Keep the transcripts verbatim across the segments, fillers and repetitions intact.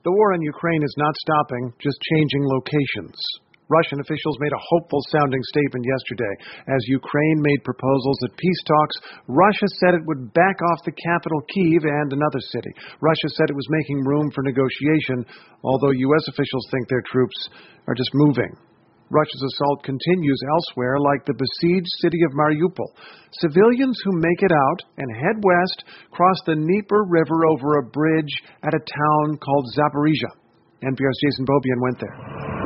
The war in Ukraine is not stopping, just changing locations. Russian officials made a hopeful-sounding statement yesterday. As Ukraine made proposals at peace talks, Russia said it would back off the capital, Kyiv, and another city. Russia said it was making room for negotiation, although U S officials think their troops are just moving. Russia's assault continues elsewhere, like the besieged city of Mariupol. Civilians who make it out and head west cross the Dnieper River over a bridge at a town called Zaporizhia. N P R's Jason Beaubien went there.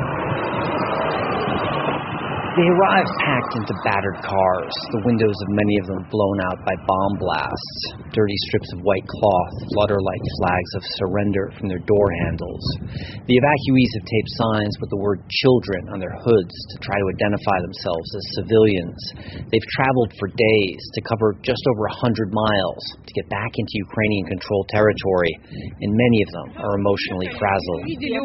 They arrived packed into battered cars, the windows of many of them blown out by bomb blasts. Dirty strips of white cloth flutter like flags of surrender from their door handles. The evacuees have taped signs with the word children on their hoods to try to identify themselves as civilians. They've traveled for days to cover just over one hundred miles to get back into Ukrainian-controlled territory, and many of them are emotionally frazzled.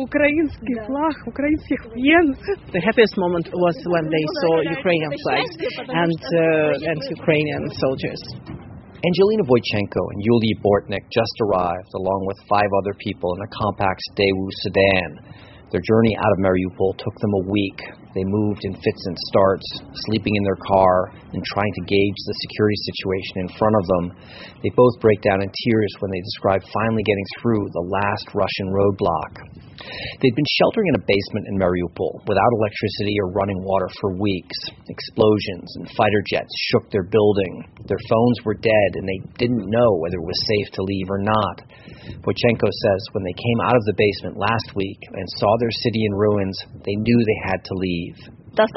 The happiest moment was when they saw Ukrainian flags and, uh, and Ukrainian soldiers. Angelina Voichenko and Yulia Bortnik just arrived, along with five other people in a compact Daewoo sedan. Their journey out of Mariupol took them a week. They moved in fits and starts, sleeping in their car and trying to gauge the security situation in front of them. They both break down in tears when they describe finally getting through the last Russian roadblock. They'd been sheltering in a basement in Mariupol without electricity or running water for weeks. Explosions and fighter jets shook their building. Their phones were dead and they didn't know whether it was safe to leave or not. Voichenko says when they came out of the basement last week and saw their city in ruins, they knew they had to leave. When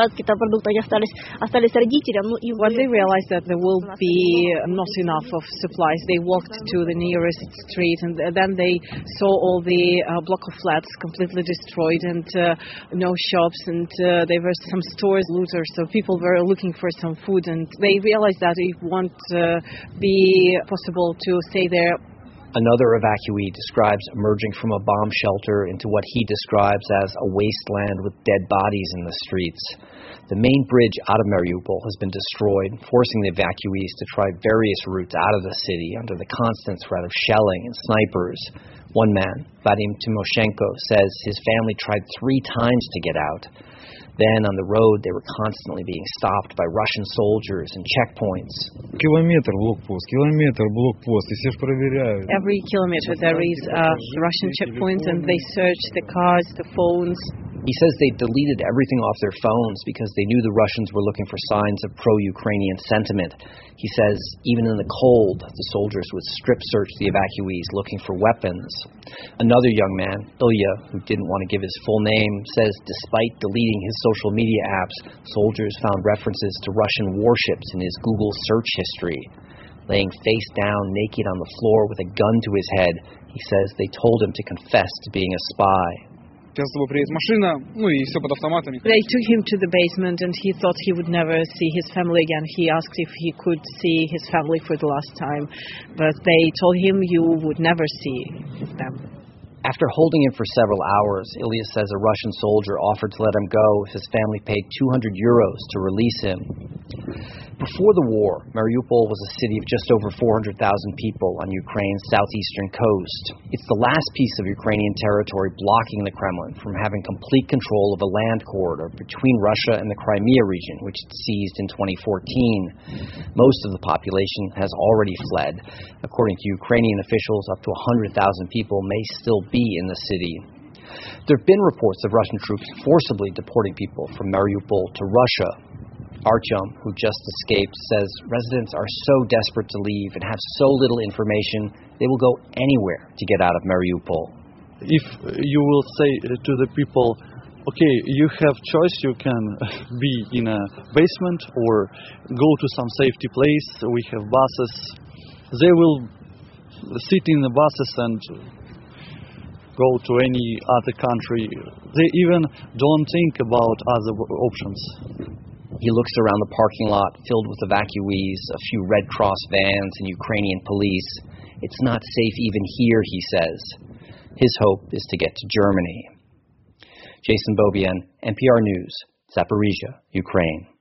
they realized that there will be not enough of supplies, they walked to the nearest street, and then they saw all the uh, block of flats completely destroyed and uh, no shops, and uh, there were some stores looted, so people were looking for some food, and they realized that it won't uh, be possible to stay there. Another evacuee describes emerging from a bomb shelter into what he describes as a wasteland with dead bodies in the streets. The main bridge out of Mariupol has been destroyed, forcing the evacuees to try various routes out of the city under the constant threat of shelling and snipers. One man, Vadim Timoshenko, says his family tried three times to get out. Then, on the road, they were constantly being stopped by Russian soldiers and checkpoints. Километр блокпост, километр блокпост, и все ж проверяют. Every kilometer there is a Russian checkpoint, and they search the cars, the phones. He says they deleted everything off their phones because they knew the Russians were looking for signs of pro-Ukrainian sentiment. He says even in the cold, the soldiers would strip search the evacuees looking for weapons. Another young man, Ilya, who didn't want to give his full name, says despite deleting his social media apps, soldiers found references to Russian warships in his Google search history. Laying face down, naked on the floor with a gun to his head, he says they told him to confess to being a spy. They took him to the basement, and he thought he would never see his family again. He asked if he could see his family for the last time, but they told him you would never see them. After holding him for several hours, Ilya says a Russian soldier offered to let him go if his family paid two hundred euros to release him. Before the war, Mariupol was a city of just over four hundred thousand people on Ukraine's southeastern coast. It's the last piece of Ukrainian territory blocking the Kremlin from having complete control of a land corridor between Russia and the Crimea region, which it seized in twenty fourteen. Most of the population has already fled. According to Ukrainian officials, up to one hundred thousand people may still be in the city. There have been reports of Russian troops forcibly deporting people from Mariupol to Russia. Artyom, who just escaped, says residents are so desperate to leave and have so little information, they will go anywhere to get out of Mariupol. If you will say to the people, okay, you have choice, you can be in a basement or go to some safety place, we have buses, they will sit in the buses and go to any other country. They even don't think about other options. He looks around the parking lot filled with evacuees, a few Red Cross vans and Ukrainian police. It's not safe even here, he says. His hope is to get to Germany. Jason Beaubien, N P R News, Zaporizhia, Ukraine.